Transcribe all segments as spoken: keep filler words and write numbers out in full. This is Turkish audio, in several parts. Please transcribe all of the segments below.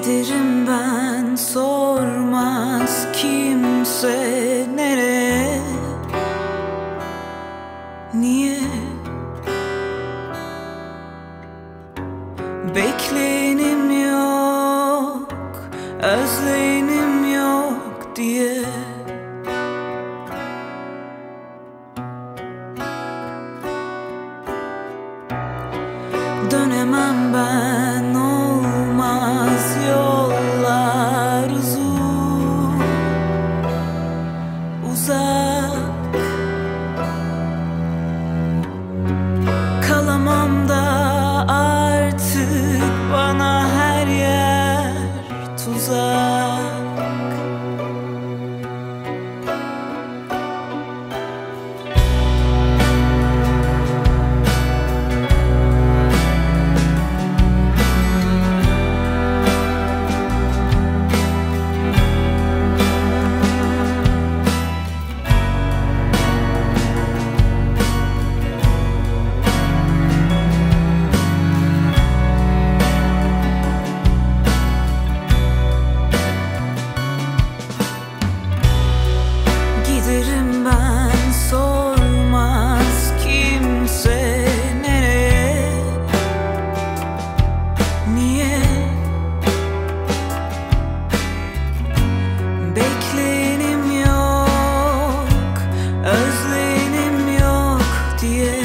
Giderim ben, sormaz kimse nereye, niye? Bekleyenim yok, özleyenim yok diye. Dönemem ben, olmaz yollar uzun, uzak. Kalamam da artık, bana her yer tuzak. Giderim ben, sormaz kimse nereye, niye? Bekleyenim yok, özleyenim yok diye.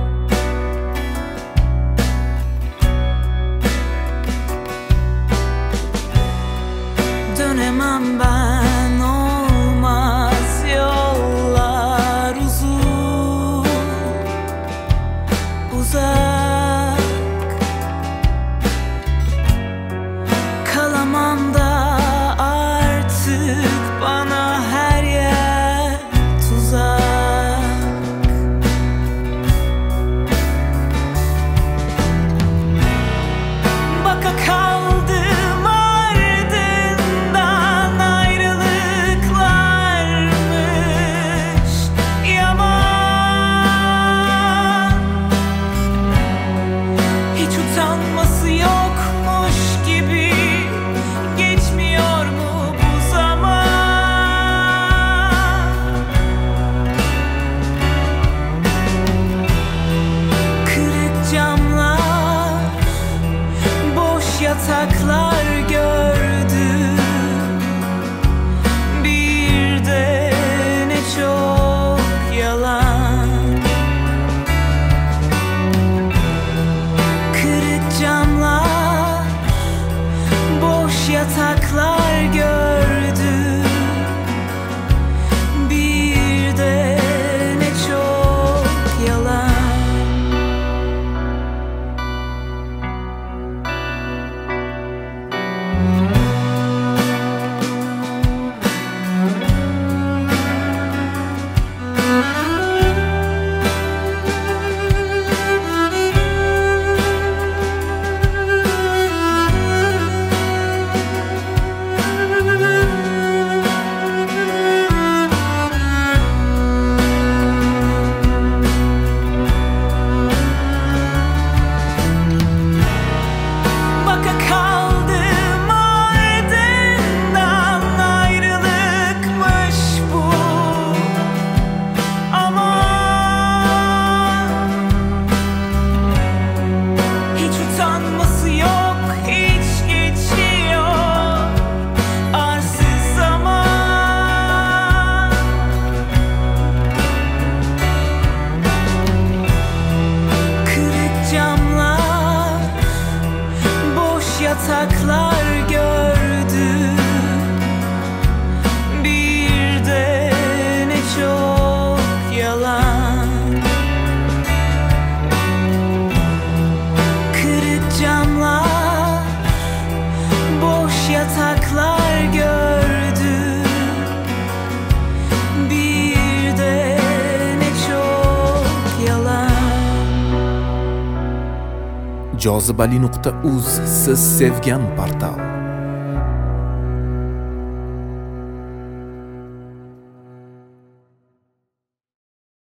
Dönemem ben, olmaz yollar uzun, uzak. Kalamam da artık, bana her yer tuzak. Baka kaldım ardından, ayrılıklarmış yaman. Hiç utanması yokmuş gibi, geçmiyor mu bu zaman? Kırık camlar, boş yataklar gördüm. Bir de ne çok yalan. Kırık camlar, boş yataklar gördüm. Bir de ne çok yalan. Baka kaldım ardından, ayrılıkmış bu aman. Hiç utanması yok, hiç geçiyor arsız zaman. Kırık camlar, boş yataklar gördüm. Bir de ne çok yalan. Kırık camlar, boş yataklar gördüm. Bir de ne çok yalan. jozibali nuqta uz siz sevgan portal.